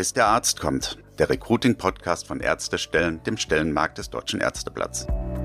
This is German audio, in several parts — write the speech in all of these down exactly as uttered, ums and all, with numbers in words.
Bis der Arzt kommt, der Recruiting-Podcast von Ärztestellen, dem Stellenmarkt des Deutschen Ärzteblatts.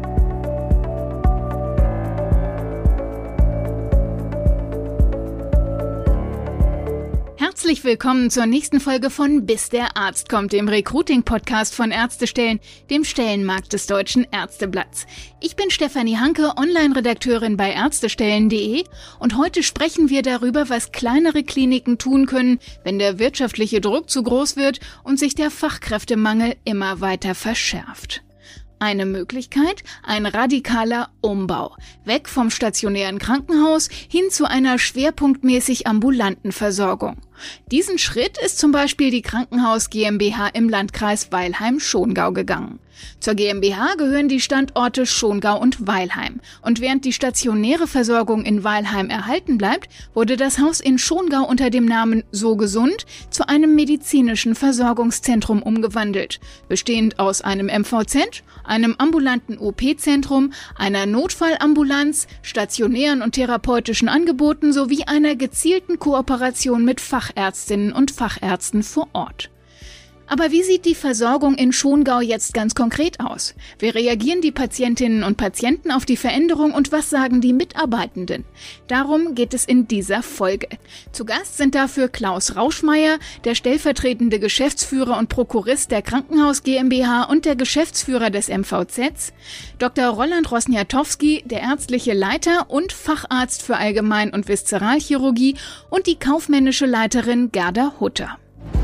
Herzlich willkommen zur nächsten Folge von Bis der Arzt kommt, dem Recruiting-Podcast von Ärztestellen, dem Stellenmarkt des Deutschen Ärzteblatts. Ich bin Stefanie Hanke, Online-Redakteurin bei ärztestellen punkt de und heute sprechen wir darüber, was kleinere Kliniken tun können, wenn der wirtschaftliche Druck zu groß wird und sich der Fachkräftemangel immer weiter verschärft. Eine Möglichkeit? Ein radikaler Umbau. Weg vom stationären Krankenhaus hin zu einer schwerpunktmäßig ambulanten Versorgung. Diesen Schritt ist zum Beispiel die Krankenhaus GmbH im Landkreis Weilheim-Schongau gegangen. Zur GmbH gehören die Standorte Schongau und Weilheim. Und während die stationäre Versorgung in Weilheim erhalten bleibt, wurde das Haus in Schongau unter dem Namen So Gesund zu einem medizinischen Versorgungszentrum umgewandelt, bestehend aus einem M V Z, einem ambulanten O P-Zentrum, einer Notfallambulanz, stationären und therapeutischen Angeboten sowie einer gezielten Kooperation mit Fachärztinnen und Fachärzten vor Ort. Aber wie sieht die Versorgung in Schongau jetzt ganz konkret aus? Wie reagieren die Patientinnen und Patienten auf die Veränderung und was sagen die Mitarbeitenden? Darum geht es in dieser Folge. Zu Gast sind dafür Klaus Rauschmeier, der stellvertretende Geschäftsführer und Prokurist der Krankenhaus GmbH und der Geschäftsführer des M V Zs, Doktor Roland Rosniatowski, der ärztliche Leiter und Facharzt für Allgemein- und Viszeralchirurgie und die kaufmännische Leiterin Gerda Hutter.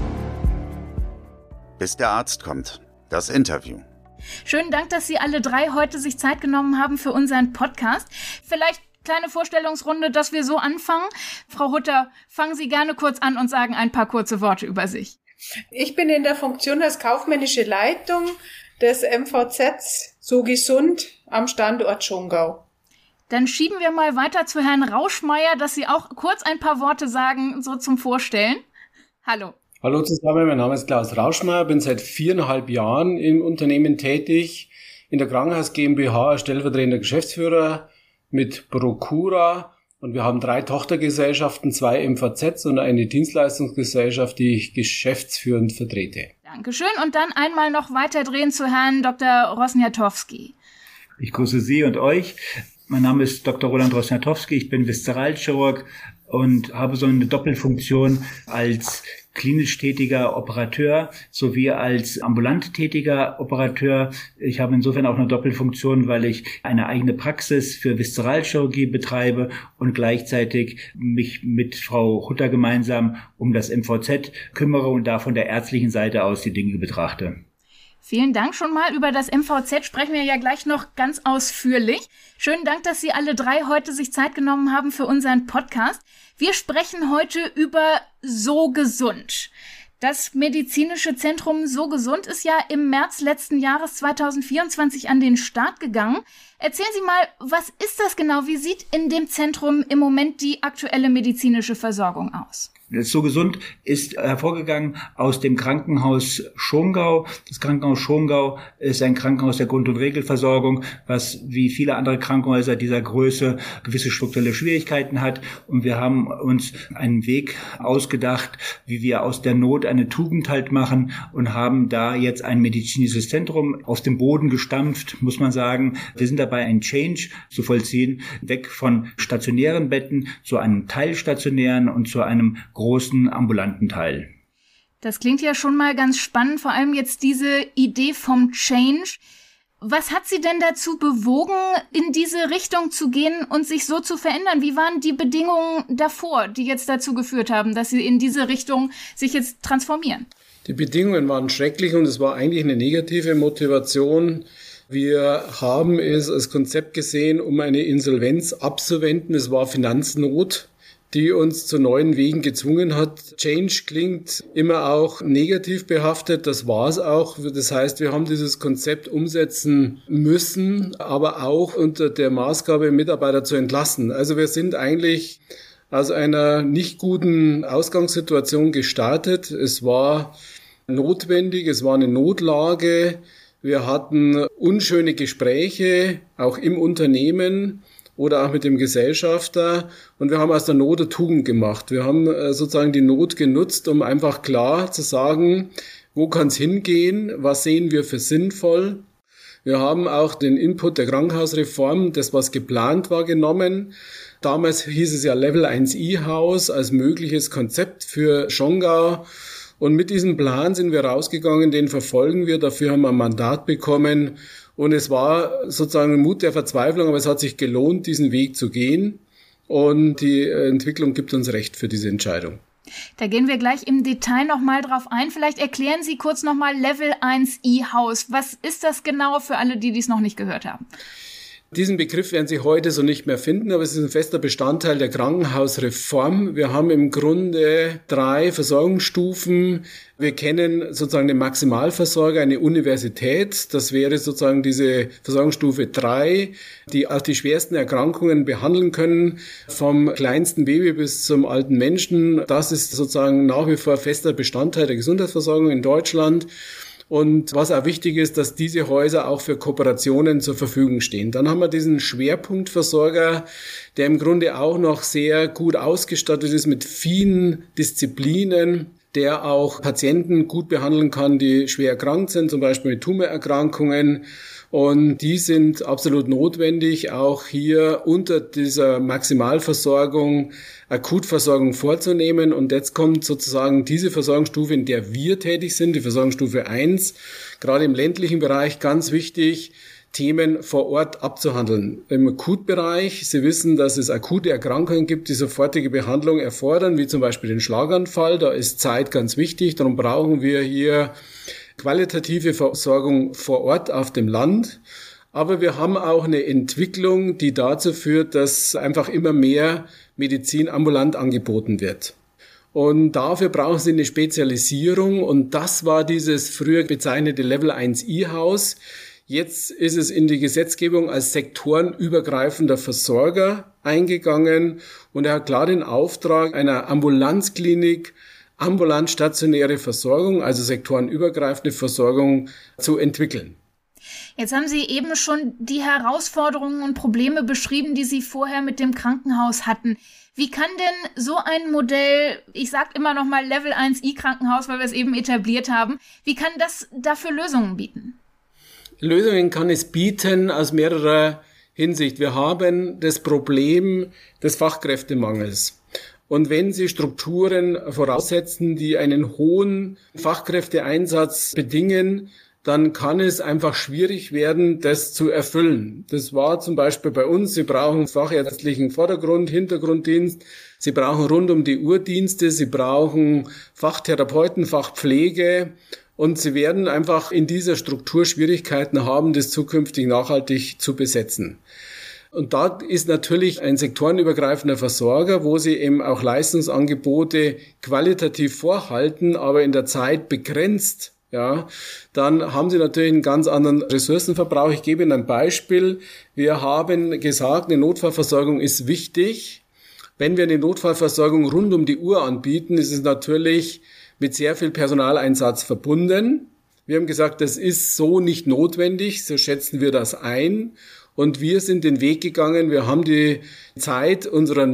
Bis der Arzt kommt. Das Interview. Schönen Dank, dass Sie alle drei heute sich Zeit genommen haben für unseren Podcast. Vielleicht kleine Vorstellungsrunde, dass wir so anfangen. Frau Hutter, fangen Sie gerne kurz an und sagen ein paar kurze Worte über sich. Ich bin in der Funktion als kaufmännische Leitung des M V Zs So Gesund am Standort Schongau. Dann schieben wir mal weiter zu Herrn Rauschmeier, dass Sie auch kurz ein paar Worte sagen, so zum Vorstellen. Hallo. Hallo zusammen, mein Name ist Klaus Rauschmeier, bin seit viereinhalb Jahren im Unternehmen tätig, in der Krankenhaus GmbH als stellvertretender Geschäftsführer mit Procura und wir haben drei Tochtergesellschaften, zwei M V Zs und eine Dienstleistungsgesellschaft, die ich geschäftsführend vertrete. Dankeschön und dann einmal noch weiterdrehen zu Herrn Doktor Rosniatowski. Ich grüße Sie und euch. Mein Name ist Doktor Roland Rosniatowski, ich bin Viszeralchirurg und habe so eine Doppelfunktion als klinisch tätiger Operateur sowie als ambulant tätiger Operateur. Ich habe insofern auch eine Doppelfunktion, weil ich eine eigene Praxis für Viszeralchirurgie betreibe und gleichzeitig mich mit Frau Hutter gemeinsam um das M V Z kümmere und da von der ärztlichen Seite aus die Dinge betrachte. Vielen Dank schon mal. Über das M V Z sprechen wir ja gleich noch ganz ausführlich. Schönen Dank, dass Sie alle drei heute sich Zeit genommen haben für unseren Podcast. Wir sprechen heute über So Gesund. Das medizinische Zentrum So Gesund ist ja im März letzten Jahres zweitausendvierundzwanzig an den Start gegangen. Erzählen Sie mal, was ist das genau? Wie sieht in dem Zentrum im Moment die aktuelle medizinische Versorgung aus? Das So Gesund ist hervorgegangen aus dem Krankenhaus Schongau. Das Krankenhaus Schongau ist ein Krankenhaus der Grund- und Regelversorgung, was wie viele andere Krankenhäuser dieser Größe gewisse strukturelle Schwierigkeiten hat. Und wir haben uns einen Weg ausgedacht, wie wir aus der Not eine Tugend halt machen und haben da jetzt ein medizinisches Zentrum aus dem Boden gestampft, muss man sagen. Wir sind dabei, einen Change zu vollziehen, weg von stationären Betten zu einem teilstationären und zu einem großen ambulanten Teil. Das klingt ja schon mal ganz spannend, vor allem jetzt diese Idee vom Change. Was hat Sie denn dazu bewogen, in diese Richtung zu gehen und sich so zu verändern? Wie waren die Bedingungen davor, die jetzt dazu geführt haben, dass Sie in diese Richtung sich jetzt transformieren? Die Bedingungen waren schrecklich und es war eigentlich eine negative Motivation. Wir haben es als Konzept gesehen, um eine Insolvenz abzuwenden. Es war Finanznot, die uns zu neuen Wegen gezwungen hat. Change klingt immer auch negativ behaftet, das war es auch. Das heißt, wir haben dieses Konzept umsetzen müssen, aber auch unter der Maßgabe, Mitarbeiter zu entlassen. Also wir sind eigentlich aus einer nicht guten Ausgangssituation gestartet. Es war notwendig, es war eine Notlage. Wir hatten unschöne Gespräche, auch im Unternehmen. oder auch mit dem Gesellschafter. Und wir haben aus der Not eine Tugend gemacht. Wir haben sozusagen die Not genutzt, um einfach klar zu sagen, wo kann es hingehen, was sehen wir für sinnvoll. Wir haben auch den Input der Krankenhausreform, das was geplant war, genommen. Damals hieß es ja Level eins I-Haus als mögliches Konzept für Schongau. Und mit diesem Plan sind wir rausgegangen, den verfolgen wir, dafür haben wir ein Mandat bekommen. Und es war sozusagen ein Mut der Verzweiflung, aber es hat sich gelohnt, diesen Weg zu gehen. Und die Entwicklung gibt uns recht für diese Entscheidung. Da gehen wir gleich im Detail nochmal drauf ein. Vielleicht erklären Sie kurz nochmal Level eins I-Haus. Was ist das genau für alle, die dies noch nicht gehört haben? Diesen Begriff werden Sie heute so nicht mehr finden, aber es ist ein fester Bestandteil der Krankenhausreform. Wir haben im Grunde drei Versorgungsstufen. Wir kennen sozusagen den Maximalversorger, eine Universität. Das wäre sozusagen diese Versorgungsstufe drei, die auch die schwersten Erkrankungen behandeln können, vom kleinsten Baby bis zum alten Menschen. Das ist sozusagen nach wie vor fester Bestandteil der Gesundheitsversorgung in Deutschland. Und was auch wichtig ist, dass diese Häuser auch für Kooperationen zur Verfügung stehen. Dann haben wir diesen Schwerpunktversorger, der im Grunde auch noch sehr gut ausgestattet ist mit vielen Disziplinen, der auch Patienten gut behandeln kann, die schwer erkrankt sind, zum Beispiel mit Tumorerkrankungen. Und die sind absolut notwendig, auch hier unter dieser Maximalversorgung Akutversorgung vorzunehmen. Und jetzt kommt sozusagen diese Versorgungsstufe, in der wir tätig sind, die Versorgungsstufe eins, gerade im ländlichen Bereich ganz wichtig, Themen vor Ort abzuhandeln. Im Akutbereich, Sie wissen, dass es akute Erkrankungen gibt, die sofortige Behandlung erfordern, wie zum Beispiel den Schlaganfall. Da ist Zeit ganz wichtig, darum brauchen wir hier qualitative Versorgung vor Ort auf dem Land. Aber wir haben auch eine Entwicklung, die dazu führt, dass einfach immer mehr Medizin ambulant angeboten wird. Und dafür brauchen Sie eine Spezialisierung. Und das war dieses früher bezeichnete Level eins I-Haus. Jetzt ist es in die Gesetzgebung als sektorenübergreifender Versorger eingegangen. Und er hat klar den Auftrag einer Ambulanzklinik, ambulant stationäre Versorgung, also sektorenübergreifende Versorgung zu entwickeln. Jetzt haben Sie eben schon die Herausforderungen und Probleme beschrieben, die Sie vorher mit dem Krankenhaus hatten. Wie kann denn so ein Modell, ich sage immer noch mal Level eins I-Krankenhaus, weil wir es eben etabliert haben, wie kann das dafür Lösungen bieten? Lösungen kann es bieten aus mehrerer Hinsicht. Wir haben das Problem des Fachkräftemangels. Und wenn Sie Strukturen voraussetzen, die einen hohen Fachkräfteeinsatz bedingen, dann kann es einfach schwierig werden, das zu erfüllen. Das war zum Beispiel bei uns, Sie brauchen fachärztlichen Vordergrund, Hintergrunddienst, Sie brauchen rund um die Uhr Dienste, Sie brauchen Fachtherapeuten, Fachpflege und Sie werden einfach in dieser Struktur Schwierigkeiten haben, das zukünftig nachhaltig zu besetzen. Und da ist natürlich ein sektorenübergreifender Versorger, wo Sie eben auch Leistungsangebote qualitativ vorhalten, aber in der Zeit begrenzt. Ja, dann haben Sie natürlich einen ganz anderen Ressourcenverbrauch. Ich gebe Ihnen ein Beispiel. Wir haben gesagt, eine Notfallversorgung ist wichtig. Wenn wir eine Notfallversorgung rund um die Uhr anbieten, ist es natürlich mit sehr viel Personaleinsatz verbunden. Wir haben gesagt, das ist so nicht notwendig, so schätzen wir das ein. Und wir sind den Weg gegangen, wir haben die Zeit unserer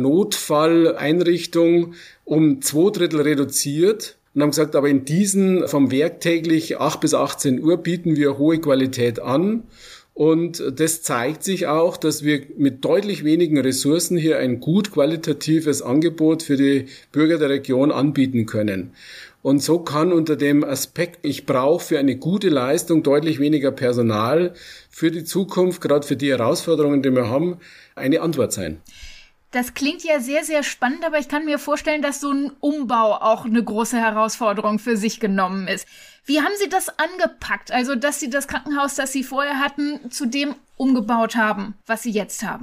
Notfalleinrichtung um zwei Drittel reduziert. Und haben gesagt, aber in diesen vom Werk täglich acht bis achtzehn Uhr bieten wir hohe Qualität an. Und das zeigt sich auch, dass wir mit deutlich wenigen Ressourcen hier ein gut qualitatives Angebot für die Bürger der Region anbieten können. Und so kann unter dem Aspekt, ich brauche für eine gute Leistung deutlich weniger Personal für die Zukunft, gerade für die Herausforderungen, die wir haben, eine Antwort sein. Das klingt ja sehr, sehr spannend, aber ich kann mir vorstellen, dass so ein Umbau auch eine große Herausforderung für sich genommen ist. Wie haben Sie das angepackt? Also, dass Sie das Krankenhaus, das Sie vorher hatten, zu dem umgebaut haben, was Sie jetzt haben?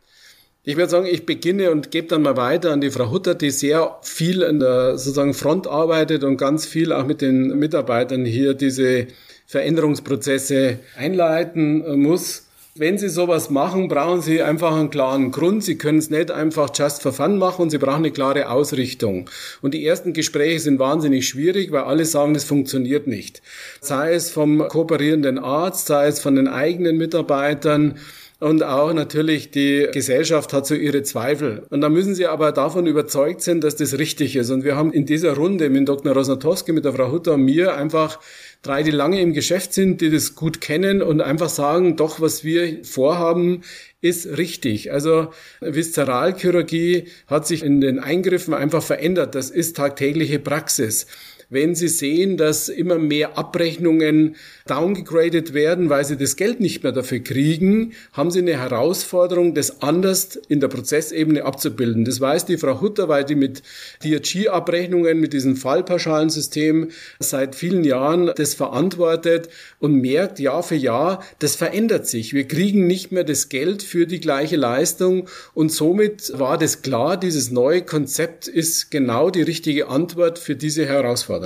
Ich würde sagen, ich beginne und gebe dann mal weiter an die Frau Hutter, die sehr viel an der sozusagen Front arbeitet und ganz viel auch mit den Mitarbeitern hier diese Veränderungsprozesse einleiten muss. Wenn Sie sowas machen, brauchen Sie einfach einen klaren Grund. Sie können es nicht einfach just for fun machen und Sie brauchen eine klare Ausrichtung. Und die ersten Gespräche sind wahnsinnig schwierig, weil alle sagen, das funktioniert nicht. Sei es vom kooperierenden Arzt, sei es von den eigenen Mitarbeitern. Und auch natürlich die Gesellschaft hat so ihre Zweifel. Und da müssen sie aber davon überzeugt sein, dass das richtig ist. Und wir haben in dieser Runde mit Doktor Rosnatowski, mit der Frau Hutter und mir einfach drei, die lange im Geschäft sind, die das gut kennen und einfach sagen, doch, was wir vorhaben, ist richtig. Also Viszeralchirurgie hat sich in den Eingriffen einfach verändert. Das ist tagtägliche Praxis. Wenn Sie sehen, dass immer mehr Abrechnungen downgegradet werden, weil Sie das Geld nicht mehr dafür kriegen, haben Sie eine Herausforderung, das anders in der Prozessebene abzubilden. Das weiß die Frau Hutter, weil die mit D R G-Abrechnungen, mit diesem Fallpauschalensystem seit vielen Jahren das verantwortet und merkt Jahr für Jahr, das verändert sich. Wir kriegen nicht mehr das Geld für die gleiche Leistung und somit war das klar, dieses neue Konzept ist genau die richtige Antwort für diese Herausforderung.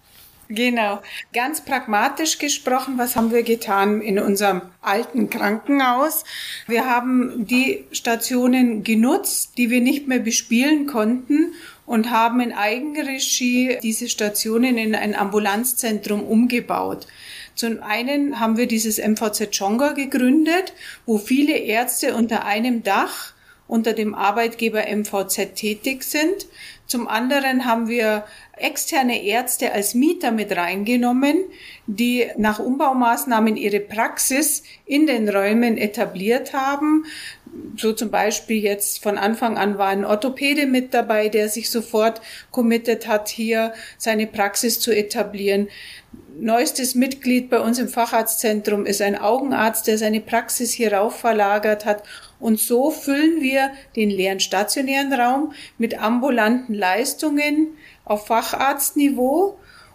Genau. Ganz pragmatisch gesprochen, was haben wir getan in unserem alten Krankenhaus? Wir haben die Stationen genutzt, die wir nicht mehr bespielen konnten und haben in Eigenregie diese Stationen in ein Ambulanzzentrum umgebaut. Zum einen haben wir dieses M V Z Schongau gegründet, wo viele Ärzte unter einem Dach unter dem Arbeitgeber M V Z tätig sind. Zum anderen haben wir externe Ärzte als Mieter mit reingenommen, die nach Umbaumaßnahmen ihre Praxis in den Räumen etabliert haben. So zum Beispiel jetzt von Anfang an war ein Orthopäde mit dabei, der sich sofort committed hat, hier seine Praxis zu etablieren. Neuestes Mitglied bei uns im Facharztzentrum ist ein Augenarzt, der seine Praxis hierauf verlagert hat. Und so füllen wir den leeren stationären Raum mit ambulanten Leistungen auf Facharztniveau.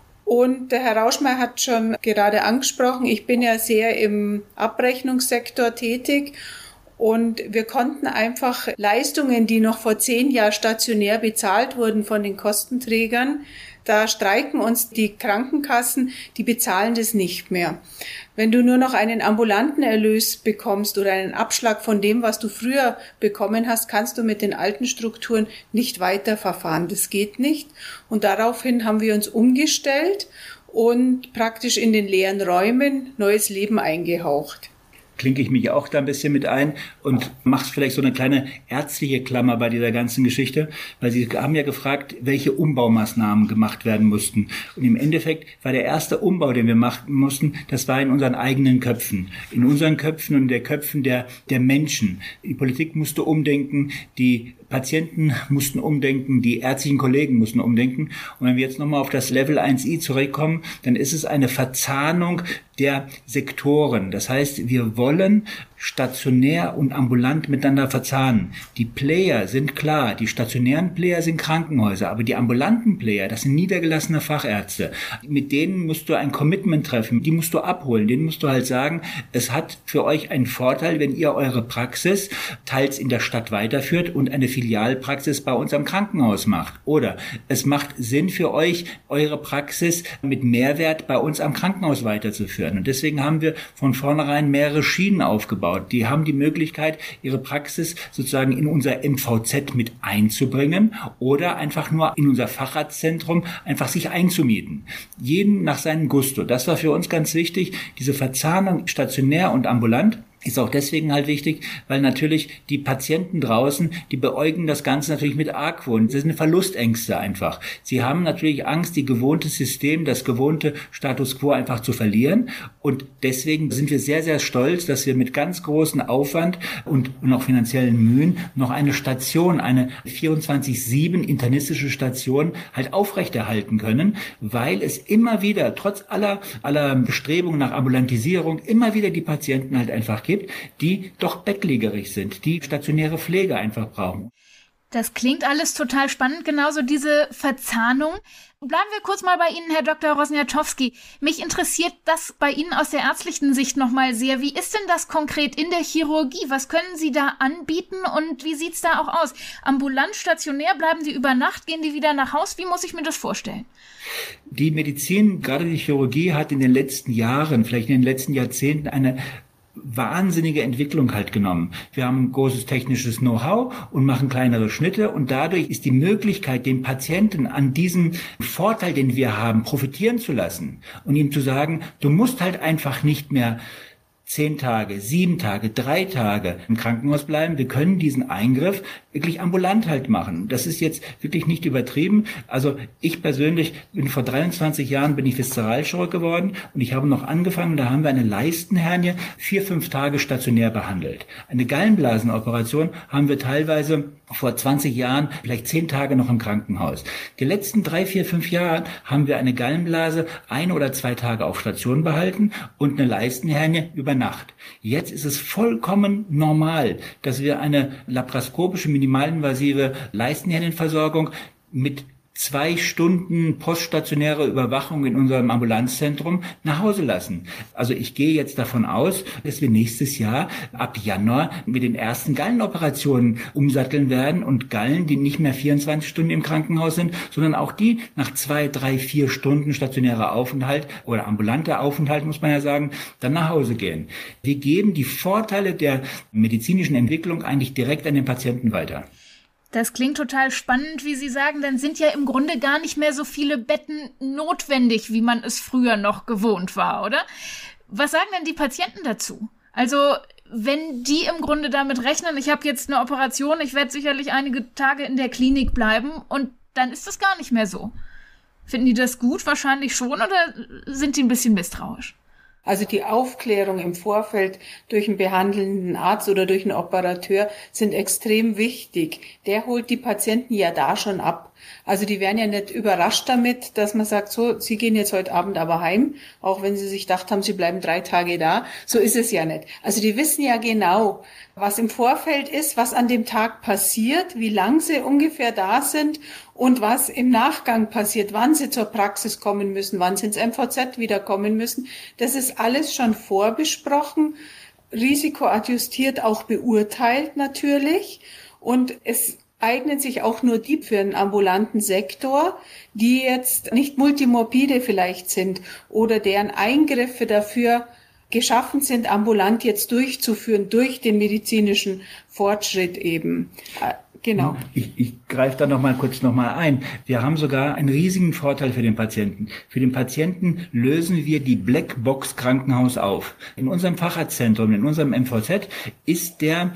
Und der Herr Rauschmeier hat schon gerade angesprochen, ich bin ja sehr im Abrechnungssektor tätig. Und wir konnten einfach Leistungen, die noch vor zehn Jahren stationär bezahlt wurden von den Kostenträgern, da streiken uns die Krankenkassen, die bezahlen das nicht mehr. Wenn du nur noch einen ambulanten Erlös bekommst oder einen Abschlag von dem, was du früher bekommen hast, kannst du mit den alten Strukturen nicht weiterverfahren. Das geht nicht. Und daraufhin haben wir uns umgestellt und praktisch in den leeren Räumen neues Leben eingehaucht. Klinke ich mich auch da ein bisschen mit ein und machst vielleicht so eine kleine ärztliche Klammer bei dieser ganzen Geschichte, weil Sie haben ja gefragt, welche Umbaumaßnahmen gemacht werden mussten. Und im Endeffekt war der erste Umbau, den wir machen mussten, das war in unseren eigenen Köpfen. In unseren Köpfen und in der Köpfen der, der Menschen. Die Politik musste umdenken, die Patienten mussten umdenken, die ärztlichen Kollegen mussten umdenken. Und wenn wir jetzt nochmal auf das Level eins i zurückkommen, dann ist es eine Verzahnung der Sektoren. Das heißt, wir wollen stationär und ambulant miteinander verzahnen. Die Player sind klar, die stationären Player sind Krankenhäuser, aber die ambulanten Player, das sind niedergelassene Fachärzte. Mit denen musst du ein Commitment treffen, die musst du abholen, denen musst du halt sagen, es hat für euch einen Vorteil, wenn ihr eure Praxis teils in der Stadt weiterführt und eine Filialpraxis bei uns am Krankenhaus macht. Oder es macht Sinn für euch, eure Praxis mit Mehrwert bei uns am Krankenhaus weiterzuführen. Und deswegen haben wir von vornherein mehrere Schienen aufgebaut. Die haben die Möglichkeit, ihre Praxis sozusagen in unser M V Z mit einzubringen oder einfach nur in unser Facharztzentrum einfach sich einzumieten. Jeden nach seinem Gusto. Das war für uns ganz wichtig, diese Verzahnung stationär und ambulant. Ist auch deswegen halt wichtig, weil natürlich die Patienten draußen, die beäugen das Ganze natürlich mit Argwohn. Das sind Verlustängste einfach. Sie haben natürlich Angst, die gewohnte System, das gewohnte Status quo einfach zu verlieren. Und deswegen sind wir sehr, sehr stolz, dass wir mit ganz großem Aufwand und noch finanziellen Mühen noch eine Station, eine vierundzwanzig sieben internistische Station halt aufrechterhalten können, weil es immer wieder, trotz aller, aller Bestrebungen nach Ambulantisierung, immer wieder die Patienten halt einfach gibt, die doch bettlägerig sind, die stationäre Pflege einfach brauchen. Das klingt alles total spannend, genauso diese Verzahnung. Bleiben wir kurz mal bei Ihnen, Herr Doktor Rosniatowski. Mich interessiert das bei Ihnen aus der ärztlichen Sicht nochmal sehr. Wie ist denn das konkret in der Chirurgie? Was können Sie da anbieten und wie sieht's da auch aus? Ambulant, stationär, bleiben die über Nacht, gehen die wieder nach Haus? Wie muss ich mir das vorstellen? Die Medizin, gerade die Chirurgie, hat in den letzten Jahren, vielleicht in den letzten Jahrzehnten eine wahnsinnige Entwicklung halt genommen. Wir haben ein großes technisches Know-how und machen kleinere Schnitte und dadurch ist die Möglichkeit, den Patienten an diesem Vorteil, den wir haben, profitieren zu lassen und ihm zu sagen, du musst halt einfach nicht mehr zehn Tage, sieben Tage, drei Tage im Krankenhaus bleiben. Wir können diesen Eingriff wirklich ambulant halt machen. Das ist jetzt wirklich nicht übertrieben. Also ich persönlich bin vor dreiundzwanzig Jahren bin ich Viszeralchirurg geworden und ich habe noch angefangen, da haben wir eine Leistenhernie vier, fünf Tage stationär behandelt. Eine Gallenblasenoperation haben wir teilweise vor zwanzig Jahren vielleicht zehn Tage noch im Krankenhaus. Die letzten drei, vier, fünf Jahre haben wir eine Gallenblase ein oder zwei Tage auf Station behalten und eine Leistenhernie über Nacht. Jetzt ist es vollkommen normal, dass wir eine laparoskopische minimalinvasive Leistenhernienversorgung mit zwei Stunden poststationäre Überwachung in unserem Ambulanzzentrum nach Hause lassen. Also ich gehe jetzt davon aus, dass wir nächstes Jahr ab Januar mit den ersten Gallenoperationen umsatteln werden und Gallen, die nicht mehr vierundzwanzig Stunden im Krankenhaus sind, sondern auch die nach zwei, drei, vier Stunden stationärer Aufenthalt oder ambulanter Aufenthalt, muss man ja sagen, dann nach Hause gehen. Wir geben die Vorteile der medizinischen Entwicklung eigentlich direkt an den Patienten weiter. Das klingt total spannend, wie Sie sagen, dann sind ja im Grunde gar nicht mehr so viele Betten notwendig, wie man es früher noch gewohnt war, oder? Was sagen denn die Patienten dazu? Also, wenn die im Grunde damit rechnen, ich habe jetzt eine Operation, ich werde sicherlich einige Tage in der Klinik bleiben und dann ist das gar nicht mehr so. Finden die das gut? Wahrscheinlich schon, oder sind die ein bisschen misstrauisch? Also die Aufklärung im Vorfeld durch einen behandelnden Arzt oder durch einen Operateur sind extrem wichtig. Der holt die Patienten ja da schon ab. Also die werden ja nicht überrascht damit, dass man sagt, so, Sie gehen jetzt heute Abend aber heim, auch wenn Sie sich gedacht haben, Sie bleiben drei Tage da. So ist es ja nicht. Also die wissen ja genau, was im Vorfeld ist, was an dem Tag passiert, wie lang sie ungefähr da sind und was im Nachgang passiert, wann sie zur Praxis kommen müssen, wann sie ins M V Z wiederkommen müssen. Das ist alles schon vorbesprochen, risikoadjustiert auch beurteilt natürlich, und es eignen sich auch nur die für einen ambulanten Sektor, die jetzt nicht multimorbide vielleicht sind oder deren Eingriffe dafür geschaffen sind, ambulant jetzt durchzuführen durch den medizinischen Fortschritt eben. Genau. Ich, ich greife da noch mal kurz noch mal ein. Wir haben sogar einen riesigen Vorteil für den Patienten. Für den Patienten lösen wir die Blackbox Krankenhaus auf. In unserem Facharztzentrum, in unserem M V Z ist der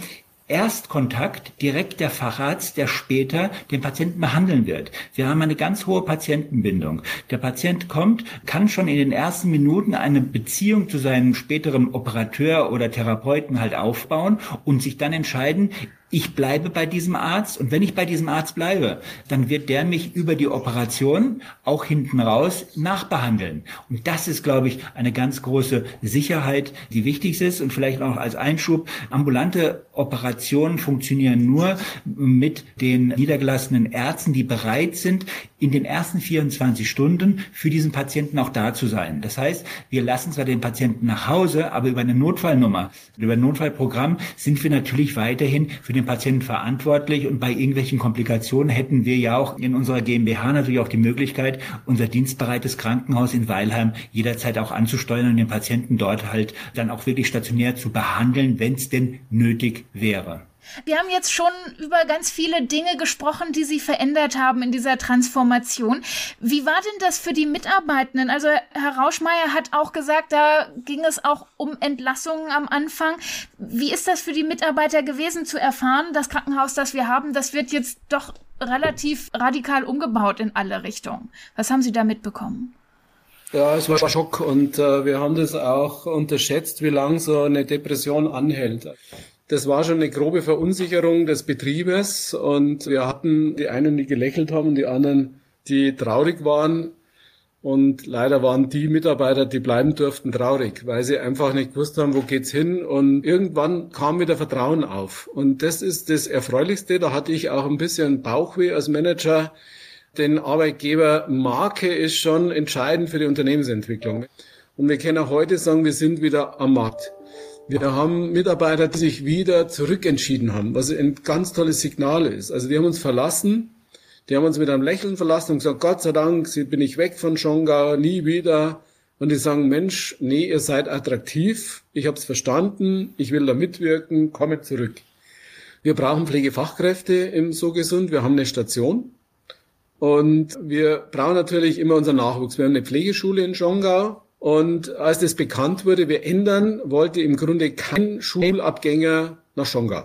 Erstkontakt direkt der Facharzt, der später den Patienten behandeln wird. Wir haben eine ganz hohe Patientenbindung. Der Patient kommt, kann schon in den ersten Minuten eine Beziehung zu seinem späteren Operateur oder Therapeuten halt aufbauen und sich dann entscheiden, ich bleibe bei diesem Arzt, und wenn ich bei diesem Arzt bleibe, dann wird der mich über die Operation auch hinten raus nachbehandeln. Und das ist, glaube ich, eine ganz große Sicherheit, die wichtig ist. Und vielleicht auch als Einschub, ambulante Operationen funktionieren nur mit den niedergelassenen Ärzten, die bereit sind, in den ersten vierundzwanzig Stunden für diesen Patienten auch da zu sein. Das heißt, wir lassen zwar den Patienten nach Hause, aber über eine Notfallnummer, über ein Notfallprogramm sind wir natürlich weiterhin für den Patienten verantwortlich, und bei irgendwelchen Komplikationen hätten wir ja auch in unserer GmbH natürlich auch die Möglichkeit, unser dienstbereites Krankenhaus in Weilheim jederzeit auch anzusteuern und den Patienten dort halt dann auch wirklich stationär zu behandeln, wenn es denn nötig wäre. Wir haben jetzt schon über ganz viele Dinge gesprochen, die Sie verändert haben in dieser Transformation. Wie war denn das für die Mitarbeitenden? Also Herr Rauschmeier hat auch gesagt, da ging es auch um Entlassungen am Anfang. Wie ist das für die Mitarbeiter gewesen zu erfahren, das Krankenhaus, das wir haben, das wird jetzt doch relativ radikal umgebaut in alle Richtungen? Was haben Sie da mitbekommen? Ja, es war ein Schock, und äh, wir haben das auch unterschätzt, wie lange so eine Depression anhält. Das war schon eine grobe Verunsicherung des Betriebes, und wir hatten die einen, die gelächelt haben, die anderen, die traurig waren. Und leider waren die Mitarbeiter, die bleiben durften, traurig, weil sie einfach nicht gewusst haben, wo geht's hin. Und irgendwann kam wieder Vertrauen auf. Und das ist das Erfreulichste. Da hatte ich auch ein bisschen Bauchweh als Manager. Denn Arbeitgebermarke ist schon entscheidend für die Unternehmensentwicklung. Und wir können auch heute sagen, wir sind wieder am Markt. Wir haben Mitarbeiter, die sich wieder zurückentschieden haben, was ein ganz tolles Signal ist. Also die haben uns verlassen, die haben uns mit einem Lächeln verlassen und gesagt, Gott sei Dank bin ich weg von Schongau, nie wieder. Und die sagen, Mensch, nee, ihr seid attraktiv, ich habe es verstanden, ich will da mitwirken, komme zurück. Wir brauchen Pflegefachkräfte im So Gesund, wir haben eine Station. Und wir brauchen natürlich immer unseren Nachwuchs. Wir haben eine Pflegeschule in Schongau. Und als das bekannt wurde, wir ändern, wollte im Grunde kein Schulabgänger nach Schongau.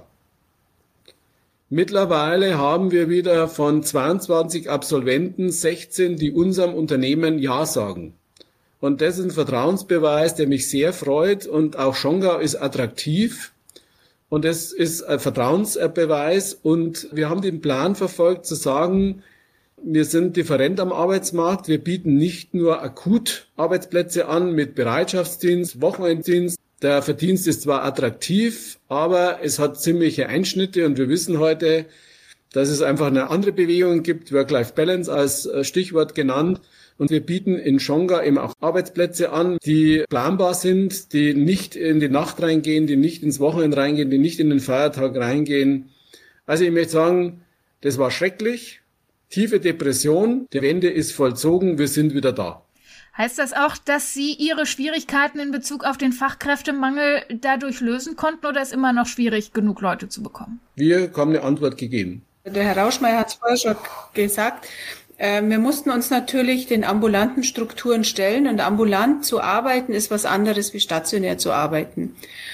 Mittlerweile haben wir wieder von zweiundzwanzig Absolventen sechzehn, die unserem Unternehmen Ja sagen. Und das ist ein Vertrauensbeweis, der mich sehr freut. Und auch Schongau ist attraktiv. Und das ist ein Vertrauensbeweis. Und wir haben den Plan verfolgt, zu sagen, wir sind different am Arbeitsmarkt. Wir bieten nicht nur akut Arbeitsplätze an mit Bereitschaftsdienst, Wochenenddienst. Der Verdienst ist zwar attraktiv, aber es hat ziemliche Einschnitte. Und wir wissen heute, dass es einfach eine andere Bewegung gibt, Work-Life-Balance als Stichwort genannt. Und wir bieten in Schongau eben auch Arbeitsplätze an, die planbar sind, die nicht in die Nacht reingehen, die nicht ins Wochenende reingehen, die nicht in den Feiertag reingehen. Also ich möchte sagen, das war schrecklich. Tiefe Depression, die Wende ist vollzogen, wir sind wieder da. Heißt das auch, dass Sie Ihre Schwierigkeiten in Bezug auf den Fachkräftemangel dadurch lösen konnten oder ist immer noch schwierig, genug Leute zu bekommen? Wir haben eine Antwort gegeben. Der Herr Rauschmeier hat es vorher schon gesagt. Wir mussten uns natürlich den ambulanten Strukturen stellen und ambulant zu arbeiten ist was anderes wie stationär zu arbeiten.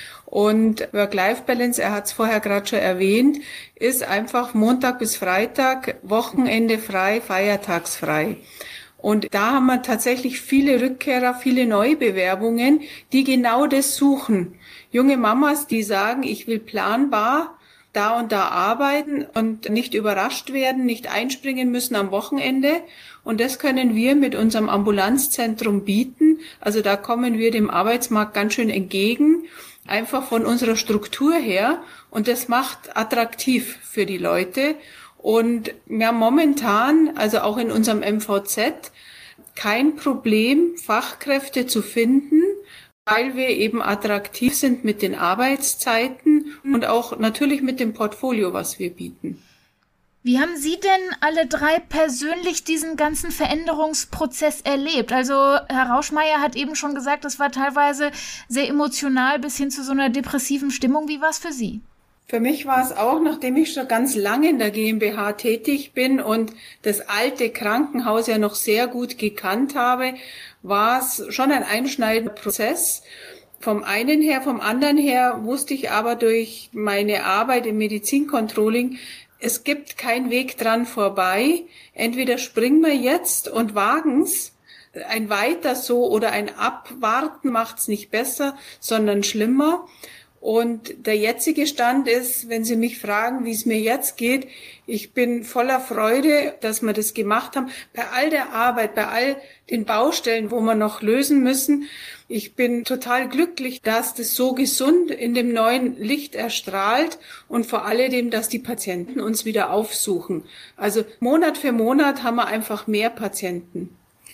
Und Work-Life-Balance, er hat es vorher gerade schon erwähnt, ist einfach Montag bis Freitag, Wochenende frei, feiertagsfrei. Und da haben wir tatsächlich viele Rückkehrer, viele Neubewerbungen, die genau das suchen. Junge Mamas, die sagen, ich will planbar da und da arbeiten und nicht überrascht werden, nicht einspringen müssen am Wochenende. Und das können wir mit unserem Ambulanzzentrum bieten. Also da kommen wir dem Arbeitsmarkt ganz schön entgegen, einfach von unserer Struktur her. Und das macht attraktiv für die Leute. Und wir haben momentan, also auch in unserem M V Z, kein Problem, Fachkräfte zu finden, weil wir eben attraktiv sind mit den Arbeitszeiten und auch natürlich mit dem Portfolio, was wir bieten. Wie haben Sie denn alle drei persönlich diesen ganzen Veränderungsprozess erlebt? Also Herr Rauschmeier hat eben schon gesagt, das war teilweise sehr emotional bis hin zu so einer depressiven Stimmung. Wie war es für Sie? Für mich war es auch, nachdem ich schon ganz lange in der GmbH tätig bin und das alte Krankenhaus ja noch sehr gut gekannt habe, war es schon ein einschneidender Prozess. Vom einen her, vom anderen her wusste ich aber durch meine Arbeit im Medizincontrolling, es gibt keinen Weg dran vorbei. Entweder springen wir jetzt und wagen's, ein Weiter so oder ein Abwarten macht's nicht besser, sondern schlimmer. Und der jetzige Stand ist, wenn Sie mich fragen, wie es mir jetzt geht, ich bin voller Freude, dass wir das gemacht haben. Bei all der Arbeit, bei all den Baustellen, wo wir noch lösen müssen. Ich bin total glücklich, dass das so gesund in dem neuen Licht erstrahlt und vor allem, dass die Patienten uns wieder aufsuchen. Also Monat für Monat haben wir einfach mehr Patienten.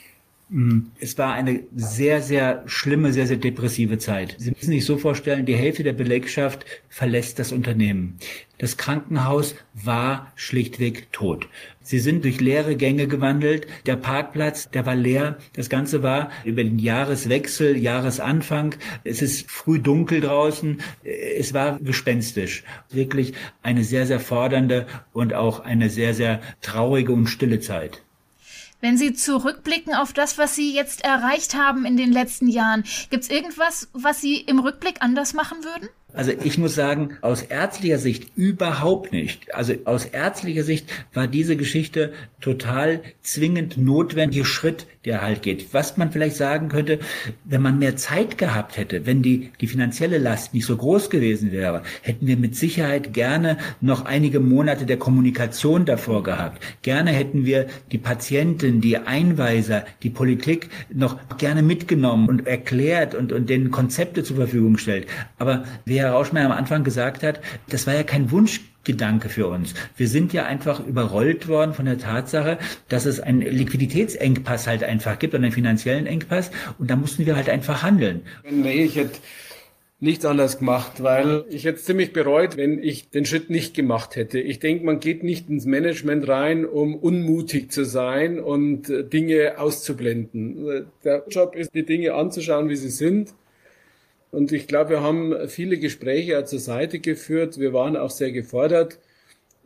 Es war eine sehr, sehr schlimme, sehr, sehr depressive Zeit. Sie müssen sich so vorstellen, die Hälfte der Belegschaft verlässt das Unternehmen. Das Krankenhaus war schlichtweg tot. Sie sind durch leere Gänge gewandelt. Der Parkplatz, der war leer. Das Ganze war über den Jahreswechsel, Jahresanfang. Es ist früh dunkel draußen. Es war gespenstisch. Wirklich eine sehr, sehr fordernde und auch eine sehr, sehr traurige und stille Zeit. Wenn Sie zurückblicken auf das, was Sie jetzt erreicht haben in den letzten Jahren, gibt es irgendwas, was Sie im Rückblick anders machen würden? Also ich muss sagen, aus ärztlicher Sicht überhaupt nicht. Also aus ärztlicher Sicht war diese Geschichte total zwingend notwendiger Schritt, der halt geht. Was man vielleicht sagen könnte, wenn man mehr Zeit gehabt hätte, wenn die, die finanzielle Last nicht so groß gewesen wäre, hätten wir mit Sicherheit gerne noch einige Monate der Kommunikation davor gehabt. Gerne hätten wir die Patienten, die Einweiser, die Politik noch gerne mitgenommen und erklärt und, und denen Konzepte zur Verfügung gestellt. Aber wie Herr Rauschmeier am Anfang gesagt hat, das war ja kein Wunschgedanke für uns. Wir sind ja einfach überrollt worden von der Tatsache, dass es einen Liquiditätsengpass halt einfach gibt und einen finanziellen Engpass und da mussten wir halt einfach handeln. Nee, ich hätte nichts anderes gemacht, weil ich jetzt ziemlich bereut, wenn ich den Schritt nicht gemacht hätte. Ich denke, man geht nicht ins Management rein, um unmutig zu sein und Dinge auszublenden. Der Job ist, die Dinge anzuschauen, wie sie sind. Und ich glaube, wir haben viele Gespräche zur Seite geführt. Wir waren auch sehr gefordert.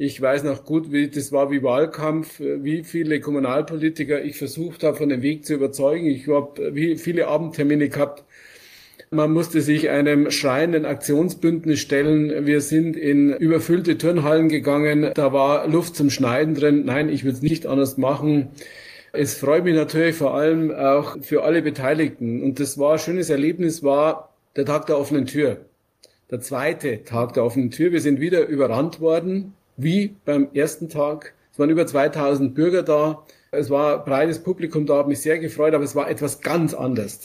Ich weiß noch gut, wie das war wie Wahlkampf, wie viele Kommunalpolitiker ich versucht habe, von dem Weg zu überzeugen. Ich habe wie viele Abendtermine gehabt. Man musste sich einem schreienden Aktionsbündnis stellen. Wir sind in überfüllte Turnhallen gegangen. Da war Luft zum Schneiden drin. Nein, ich will es nicht anders machen. Es freut mich natürlich vor allem auch für alle Beteiligten. Und das war ein schönes Erlebnis, war der Tag der offenen Tür. Der zweite Tag der offenen Tür. Wir sind wieder überrannt worden, wie beim ersten Tag. Es waren über zweitausend Bürger da. Es war ein breites Publikum da, hat mich sehr gefreut, aber es war etwas ganz anderes.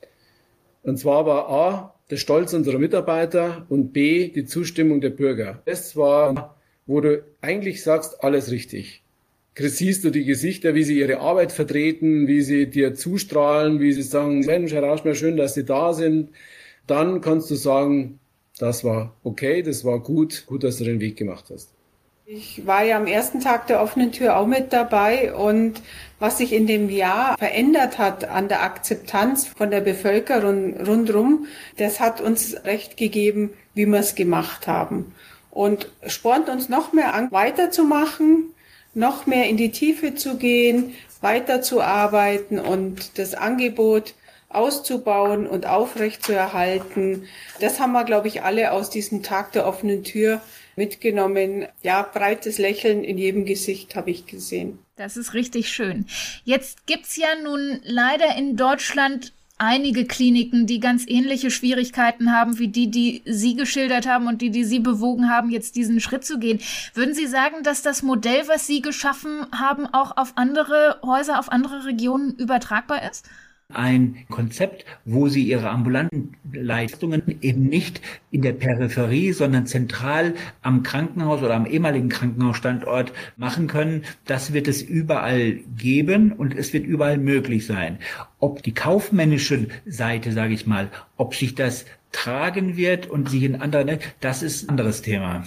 Und zwar war A, der Stolz unserer Mitarbeiter und B, die Zustimmung der Bürger. Das war, wo du eigentlich sagst, alles richtig. Siehst du die Gesichter, wie sie ihre Arbeit vertreten, wie sie dir zustrahlen, wie sie sagen, Mensch, Herr Rauschmeier, schön, dass Sie da sind. Dann kannst du sagen, das war okay, das war gut, gut, dass du den Weg gemacht hast. Ich war ja am ersten Tag der offenen Tür auch mit dabei und was sich in dem Jahr verändert hat an der Akzeptanz von der Bevölkerung rundherum, das hat uns recht gegeben, wie wir es gemacht haben und spornt uns noch mehr an, weiterzumachen, noch mehr in die Tiefe zu gehen, weiterzuarbeiten und das Angebot auszubauen und aufrechtzuerhalten. Das haben wir, glaube ich, alle aus diesem Tag der offenen Tür mitgenommen. Ja, breites Lächeln in jedem Gesicht habe ich gesehen. Das ist richtig schön. Jetzt gibt's ja nun leider in Deutschland einige Kliniken, die ganz ähnliche Schwierigkeiten haben wie die, die Sie geschildert haben und die, die Sie bewogen haben, jetzt diesen Schritt zu gehen. Würden Sie sagen, dass das Modell, was Sie geschaffen haben, auch auf andere Häuser, auf andere Regionen übertragbar ist? Ein Konzept, wo sie ihre ambulanten Leistungen eben nicht in der Peripherie, sondern zentral am Krankenhaus oder am ehemaligen Krankenhausstandort machen können. Das wird es überall geben und es wird überall möglich sein. Ob die kaufmännische Seite, sage ich mal, ob sich das tragen wird und sich in anderen, das ist ein anderes Thema.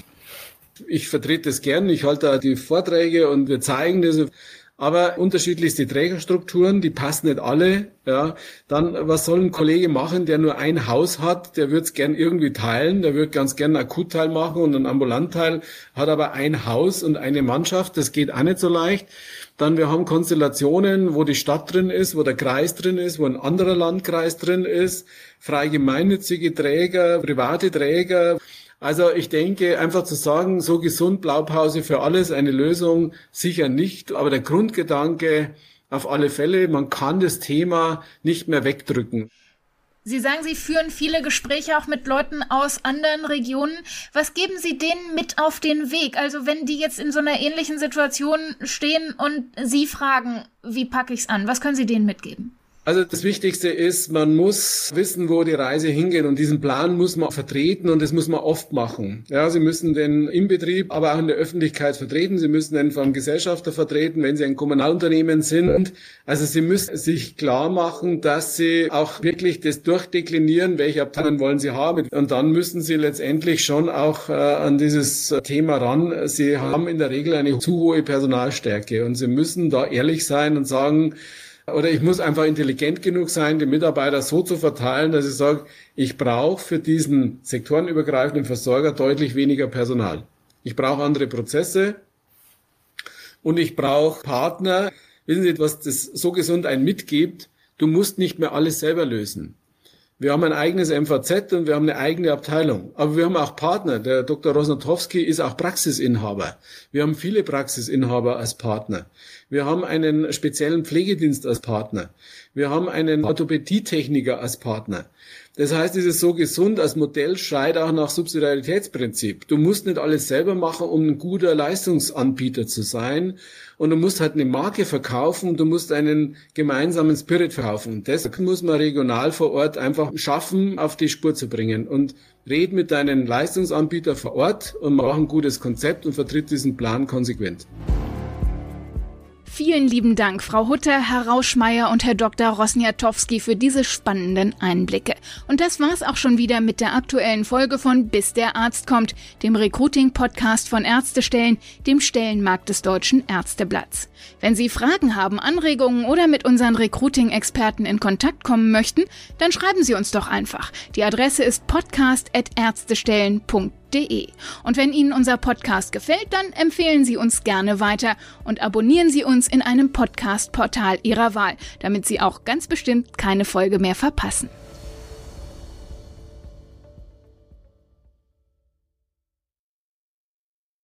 Ich vertrete das gern, ich halte da die Vorträge und wir zeigen das. Aber unterschiedlichste Trägerstrukturen, die passen nicht alle. Ja, dann, was soll ein Kollege machen, der nur ein Haus hat? Der würde es gern irgendwie teilen. Der würde ganz gern einen Akutteil machen und einen Ambulantteil, hat aber ein Haus und eine Mannschaft. Das geht auch nicht so leicht. Dann, wir haben Konstellationen, wo die Stadt drin ist, wo der Kreis drin ist, wo ein anderer Landkreis drin ist, frei gemeinnützige Träger, private Träger. Also ich denke, einfach zu sagen, so gesund, Blaupause für alles, eine Lösung sicher nicht. Aber der Grundgedanke auf alle Fälle, man kann das Thema nicht mehr wegdrücken. Sie sagen, Sie führen viele Gespräche auch mit Leuten aus anderen Regionen. Was geben Sie denen mit auf den Weg? Also wenn die jetzt in so einer ähnlichen Situation stehen und Sie fragen, wie packe ich's an? Was können Sie denen mitgeben? Also das Wichtigste ist, man muss wissen, wo die Reise hingeht und diesen Plan muss man vertreten und das muss man oft machen. Ja, Sie müssen den im Betrieb, aber auch in der Öffentlichkeit vertreten. Sie müssen den vom Gesellschafter vertreten, wenn Sie ein Kommunalunternehmen sind. Also Sie müssen sich klar machen, dass Sie auch wirklich das durchdeklinieren, welche Abteilungen wollen Sie haben. Und dann müssen Sie letztendlich schon auch äh, an dieses Thema ran. Sie haben in der Regel eine zu hohe Personalstärke und Sie müssen da ehrlich sein und sagen, oder ich muss einfach intelligent genug sein, die Mitarbeiter so zu verteilen, dass ich sage, ich brauche für diesen sektorenübergreifenden Versorger deutlich weniger Personal. Ich brauche andere Prozesse und ich brauche Partner. Wissen Sie, was das so gesund einen mitgibt? Du musst nicht mehr alles selber lösen. Wir haben ein eigenes M V Z und wir haben eine eigene Abteilung. Aber wir haben auch Partner. Der Doktor Rosnatowski ist auch Praxisinhaber. Wir haben viele Praxisinhaber als Partner. Wir haben einen speziellen Pflegedienst als Partner. Wir haben einen Orthopädietechniker als Partner. Das heißt, es ist so gesund, als Modell schreit auch nach Subsidiaritätsprinzip. Du musst nicht alles selber machen, um ein guter Leistungsanbieter zu sein. Und du musst halt eine Marke verkaufen, du musst einen gemeinsamen Spirit verkaufen. Und das muss man regional vor Ort einfach schaffen, auf die Spur zu bringen. Und red mit deinen Leistungsanbietern vor Ort und mach ein gutes Konzept und vertritt diesen Plan konsequent. Vielen lieben Dank, Frau Hutter, Herr Rauschmeier und Herr Doktor Rosniatowski für diese spannenden Einblicke. Und das war's auch schon wieder mit der aktuellen Folge von Bis der Arzt kommt, dem Recruiting-Podcast von Ärztestellen, dem Stellenmarkt des Deutschen Ärzteblatts. Wenn Sie Fragen haben, Anregungen oder mit unseren Recruiting-Experten in Kontakt kommen möchten, dann schreiben Sie uns doch einfach. Die Adresse ist podcast at ärztestellen punkt de. Und wenn Ihnen unser Podcast gefällt, dann empfehlen Sie uns gerne weiter und abonnieren Sie uns in einem Podcast-Portal Ihrer Wahl, damit Sie auch ganz bestimmt keine Folge mehr verpassen.